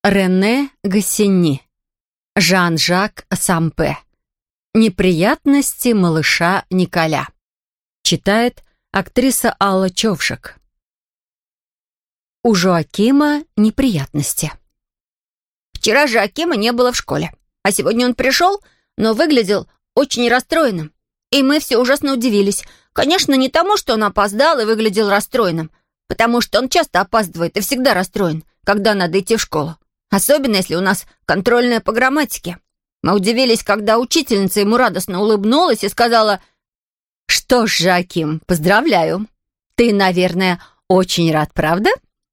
Рене Гассини. Жан-Жак Сампе. «Неприятности малыша Николя». Читает актриса Алла Човшик. У Жоакима неприятности. Вчера Жоакима не было в школе, а сегодня он пришел, но выглядел очень расстроенным. И мы все ужасно удивились. Конечно, не тому, что он опоздал и выглядел расстроенным, потому что он часто опаздывает и всегда расстроен, когда надо идти в школу. Особенно, если у нас контрольная по грамматике. Мы удивились, когда учительница ему радостно улыбнулась и сказала: «Что ж, Жоаким, поздравляю. Ты, наверное, очень рад, правда?»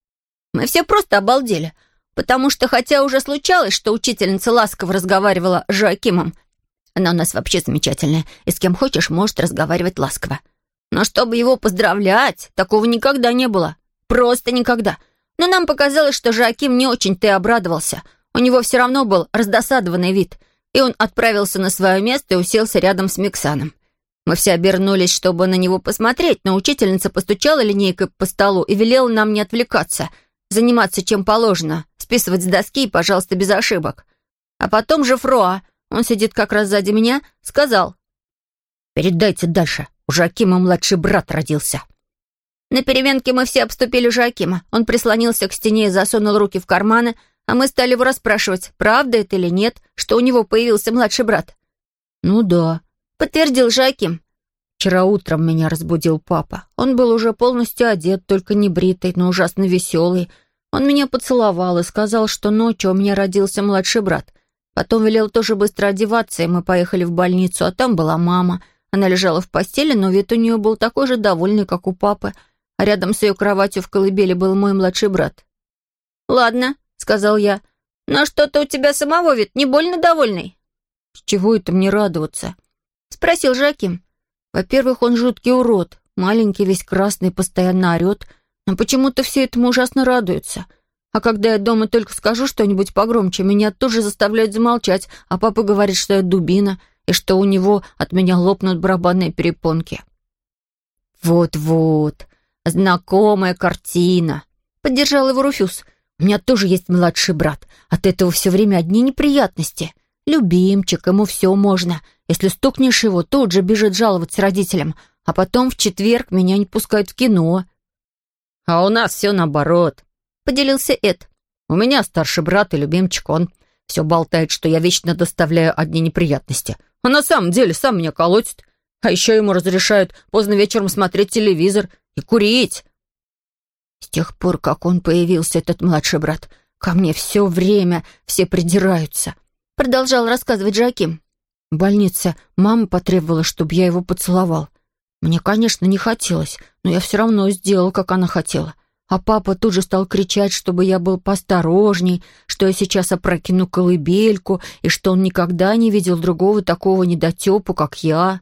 Мы все просто обалдели, потому что, хотя уже случалось, что учительница ласково разговаривала с Жоакимом, она у нас вообще замечательная, и с кем хочешь может разговаривать ласково. Но чтобы его поздравлять, такого никогда не было. Просто никогда. Но нам показалось, что Жоаким не очень-то и обрадовался. У него все равно был раздосадованный вид, и он отправился на свое место и уселся рядом с Миксаном. Мы все обернулись, чтобы на него посмотреть, но учительница постучала линейкой по столу и велела нам не отвлекаться, заниматься чем положено, списывать с доски и, пожалуйста, без ошибок. А потом же Фруа, он сидит как раз сзади меня, сказал: «Передайте дальше, у Жоакима младший брат родился». На переменке мы все обступили Жоакима. Он прислонился к стене и засунул руки в карманы, а мы стали его расспрашивать, правда это или нет, что у него появился младший брат. «Ну да», — подтвердил Жоаким. «Вчера утром меня разбудил папа. Он был уже полностью одет, только не бритый, но ужасно веселый. Он меня поцеловал и сказал, что ночью у меня родился младший брат. Потом велел тоже быстро одеваться, и мы поехали в больницу, а там была мама. Она лежала в постели, но вид у нее был такой же довольный, как у папы. А рядом с ее кроватью в колыбели был мой младший брат». «Ладно», — сказал я, — «но что-то у тебя самого вид не больно довольный». «С чего это мне радоваться?» — спросил Жоаким. «Во-первых, он жуткий урод, маленький, весь красный, постоянно орет, но почему-то все этому ужасно радуются. А когда я дома только скажу что-нибудь погромче, меня тут же заставляют замолчать, а папа говорит, что я дубина, и что у него от меня лопнут барабанные перепонки». «Вот-вот, знакомая картина», — поддержал его Руфюз. «У меня тоже есть младший брат. От этого все время одни неприятности. Любимчик, ему все можно. Если стукнешь его, тут же бежит жаловаться родителям, а потом в четверг меня не пускают в кино». «А у нас все наоборот», — поделился Эд. «У меня старший брат и любимчик, он все болтает, что я вечно доставляю одни неприятности. А на самом деле сам меня колотит. А еще ему разрешают поздно вечером смотреть телевизор и курить». «С тех пор, как он появился, этот младший брат, ко мне все время все придираются», — продолжал рассказывать Жоаким. «В больнице мама потребовала, чтобы я его поцеловал. Мне, конечно, не хотелось, но я все равно сделал, как она хотела. А папа тут же стал кричать, чтобы я был поосторожней, что я сейчас опрокину колыбельку, и что он никогда не видел другого такого недотепу, как я».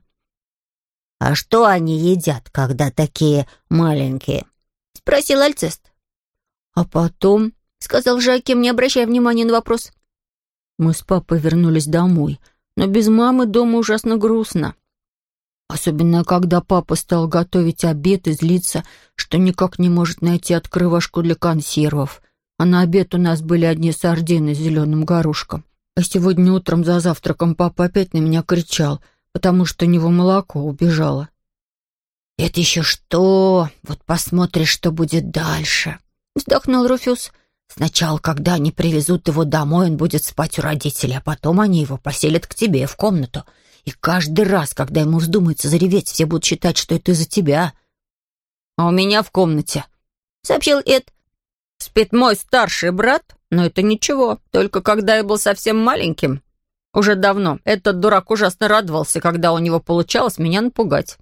«А что они едят, когда такие маленькие?» — спросил Альцест. «А потом», — сказал Жоаким, не обращая внимания на вопрос, «мы с папой вернулись домой, но без мамы дома ужасно грустно. Особенно, когда папа стал готовить обед и злиться, что никак не может найти открывашку для консервов. А на обед у нас были одни сардины с зеленым горошком. А сегодня утром за завтраком папа опять на меня кричал, потому что у него молоко убежало». «Это еще что? Вот посмотришь, что будет дальше», — вздохнул Руфюз. «Сначала, когда они привезут его домой, он будет спать у родителей, а потом они его поселят к тебе в комнату. И каждый раз, когда ему вздумается зареветь, все будут считать, что это из-за тебя». «А у меня в комнате», — сообщил Эд, — «спит мой старший брат, но это ничего, только когда я был совсем маленьким. Уже давно этот дурак ужасно радовался, когда у него получалось меня напугать».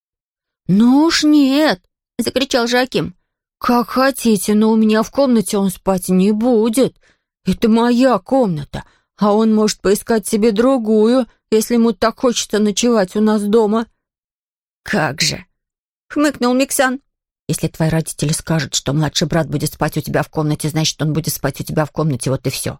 «Ну уж нет», — закричал Жоаким. «Как хотите, но у меня в комнате он спать не будет. Это моя комната, а он может поискать себе другую, если ему так хочется ночевать у нас дома». «Как же!» — хмыкнул Миксан. «Если твои родители скажут, что младший брат будет спать у тебя в комнате, значит, он будет спать у тебя в комнате, вот и все».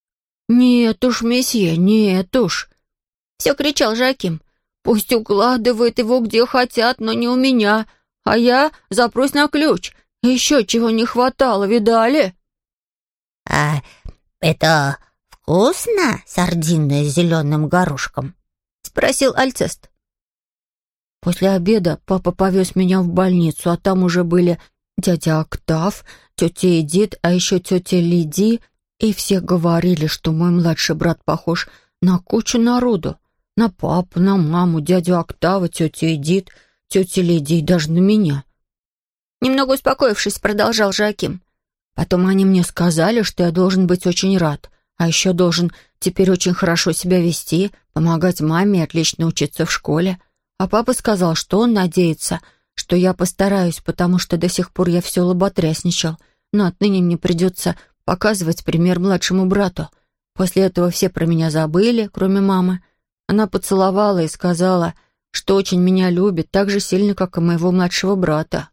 «Нет уж, месье, нет уж», — все кричал Жоаким. «Пусть укладывают его где хотят, но не у меня, а я запрусь на ключ. Еще чего не хватало, видали?» «А «Это вкусно, сардины с зеленым горошком?» — спросил Альцест. После обеда папа повез меня в больницу, а там уже были дядя Октав, тетя Эдит, а еще тетя Лиди, и все говорили, что мой младший брат похож на кучу народу. На папу, на маму, дядю Октава, тетю Эдит, тетю Лиди и даже на меня. Немного успокоившись, продолжал Жоаким. Потом они мне сказали, что я должен быть очень рад, а еще должен теперь очень хорошо себя вести, помогать маме и отлично учиться в школе. А папа сказал, что он надеется, что я постараюсь, потому что до сих пор я все лоботрясничал, но отныне мне придется показывать пример младшему брату. После этого все про меня забыли, кроме мамы. Она поцеловала и сказала, что очень меня любит, так же сильно, как и моего младшего брата.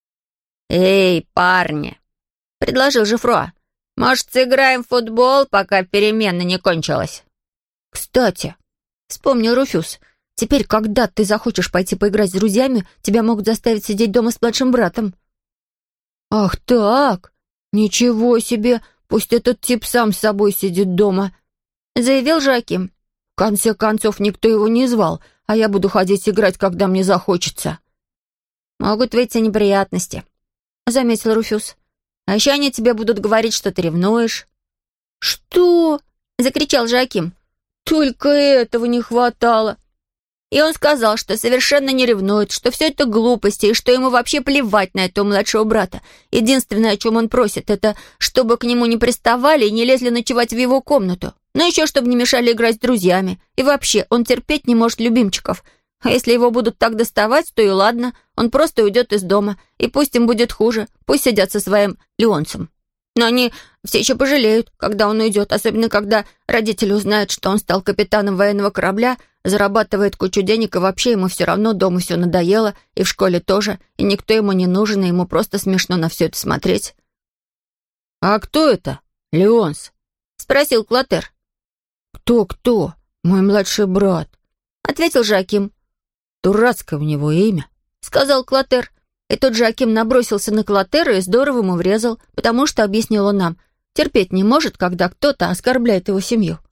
«Эй, парни!» — предложил Жифруа. «Может, сыграем в футбол, пока перемена не кончилась?» «Кстати», — вспомнил Руфюз, «теперь, когда ты захочешь пойти поиграть с друзьями, тебя могут заставить сидеть дома с младшим братом». «Ах так? Ничего себе! Пусть этот тип сам с собой сидит дома», — заявил Жоаким. «В конце концов, никто его не звал, а я буду ходить играть, когда мне захочется». «Могут выйти неприятности», — заметил Руфюз. «А еще они тебе будут говорить, что ты ревнуешь». «Что?» — закричал Жоаким. «Только этого не хватало». И он сказал, что совершенно не ревнует, что все это глупости, и что ему вообще плевать на этого младшего брата. Единственное, о чем он просит, это чтобы к нему не приставали и не лезли ночевать в его комнату. Но еще чтобы не мешали играть с друзьями. И вообще, он терпеть не может любимчиков. А если его будут так доставать, то и ладно, он просто уйдет из дома, и пусть им будет хуже, пусть сидят со своим Леонцем. Но они все еще пожалеют, когда он уйдет, особенно когда родители узнают, что он стал капитаном военного корабля, зарабатывает кучу денег, и вообще ему все равно дома все надоело, и в школе тоже, и никто ему не нужен, и ему просто смешно на все это смотреть. «А кто это, Леонс?» — спросил Клотер. «Кто? Мой младший брат», — ответил Жоаким. «Дурацкое у него имя», — сказал Клотер. И тут Жоаким набросился на Клотера и здорово ему врезал, потому что, объяснил он нам, терпеть не может, когда кто-то оскорбляет его семью.